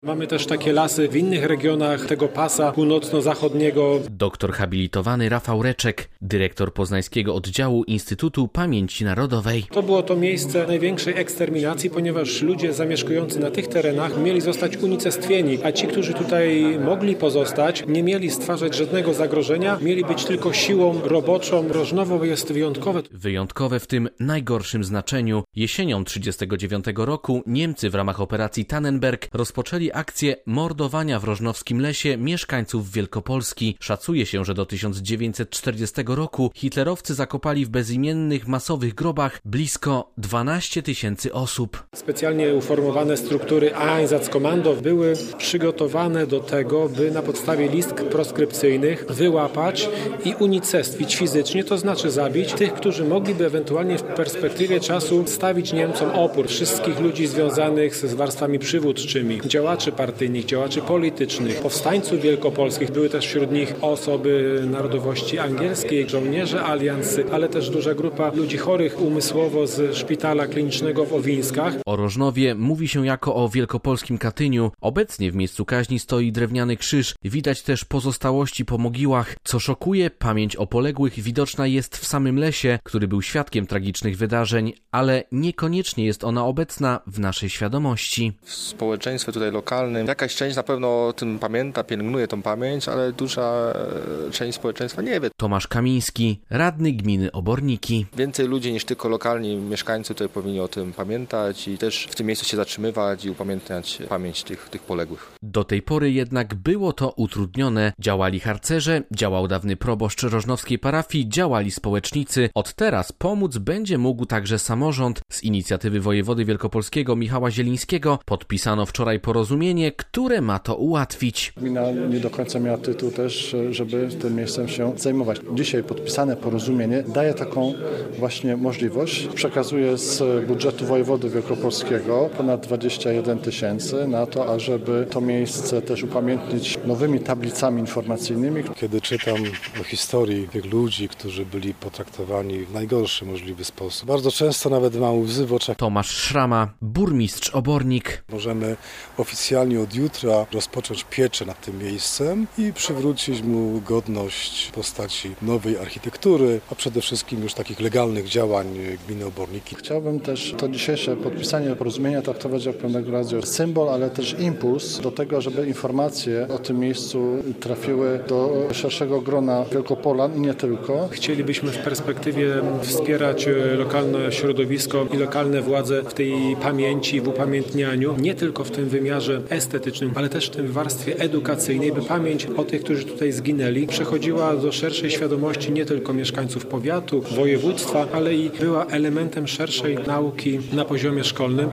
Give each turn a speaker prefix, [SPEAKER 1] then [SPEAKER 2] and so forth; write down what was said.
[SPEAKER 1] Mamy też takie lasy w innych regionach tego pasa północno-zachodniego.
[SPEAKER 2] Doktor habilitowany Rafał Reczek, dyrektor poznańskiego oddziału Instytutu Pamięci Narodowej.
[SPEAKER 1] To było to miejsce największej eksterminacji, ponieważ ludzie zamieszkujący na tych terenach mieli zostać unicestwieni, a ci, którzy tutaj mogli pozostać, nie mieli stwarzać żadnego zagrożenia, mieli być tylko siłą roboczą. Rożnowo jest wyjątkowe.
[SPEAKER 2] Wyjątkowe w tym najgorszym znaczeniu. Jesienią 1939 roku Niemcy w ramach operacji Tannenberg rozpoczęli akcję mordowania w Rożnowskim lesie mieszkańców Wielkopolski. Szacuje się, że do 1940 roku hitlerowcy zakopali w bezimiennych, masowych grobach blisko 12 000 osób.
[SPEAKER 1] Specjalnie uformowane struktury Einsatzkommando były przygotowane do tego, by na podstawie list proskrypcyjnych wyłapać i unicestwić fizycznie, to znaczy zabić tych, którzy mogliby ewentualnie w perspektywie czasu stawić Niemcom opór. Wszystkich ludzi związanych z warstwami przywódczymi, działaczy partyjnych, działaczy politycznych, powstańców wielkopolskich. Były też wśród nich osoby narodowości angielskiej, żołnierze aliansy, ale też duża grupa ludzi chorych umysłowo z szpitala klinicznego w Owińskach.
[SPEAKER 2] O Rożnowie mówi się jako o wielkopolskim Katyniu. Obecnie w miejscu kaźni stoi drewniany krzyż. Widać też pozostałości po mogiłach. Co szokuje, pamięć o poległych widoczna jest w samym lesie, który był świadkiem tragicznych wydarzeń, ale niekoniecznie jest ona obecna w naszej świadomości.
[SPEAKER 3] W społeczeństwie tutaj lokalnym jakaś część na pewno o tym pamięta, pielęgnuje tą pamięć, ale duża część społeczeństwa nie wie.
[SPEAKER 2] Tomasz Kamiński, radny gminy Oborniki.
[SPEAKER 3] Więcej ludzi niż tylko lokalni mieszkańcy tutaj powinni o tym pamiętać i też w tym miejscu się zatrzymywać i upamiętniać pamięć tych poległych.
[SPEAKER 2] Do tej pory jednak było to utrudnione. Działali harcerze, działał dawny proboszcz rożnowskiej parafii, działali społecznicy. Od teraz pomóc będzie mógł także samorząd. Z inicjatywy wojewody wielkopolskiego Michała Zielińskiego podpisano wczoraj porozumienie, które ma to ułatwić.
[SPEAKER 4] Gmina nie do końca miała tytuł też, żeby tym miejscem się zajmować. Dzisiaj podpisane porozumienie daje taką właśnie możliwość. Przekazuje z budżetu wojewody wielkopolskiego ponad 21 000 na to, ażeby to miejsce też upamiętnić nowymi tablicami informacyjnymi.
[SPEAKER 5] Kiedy czytam o historii tych ludzi, którzy byli potraktowani w najgorszy możliwy sposób, bardzo często nawet mam łzy w oczach.
[SPEAKER 2] Tomasz Szrama, burmistrz Obornik.
[SPEAKER 5] Możemy oficjalnie od jutra rozpocząć pieczę nad tym miejscem i przywrócić mu godność w postaci nowej architektury, a przede wszystkim już takich legalnych działań gminy Oborniki.
[SPEAKER 4] Chciałbym też to dzisiejsze podpisanie porozumienia traktować jako pewnego rodzaju symbol, ale też impuls do tego, żeby informacje o tym miejscu trafiły do szerszego grona Wielkopolan i nie tylko.
[SPEAKER 1] Chcielibyśmy w perspektywie wspierać lokalne środowisko i lokalne władze w tej pamięci, w upamiętnianiu, nie tylko w tym wymiarze estetycznym, ale też w tym warstwie edukacyjnej, by pamięć o tych, którzy tutaj zginęli, przechodziła do szerszej świadomości nie tylko mieszkańców powiatu, województwa, ale i była elementem szerszej nauki na poziomie szkolnym.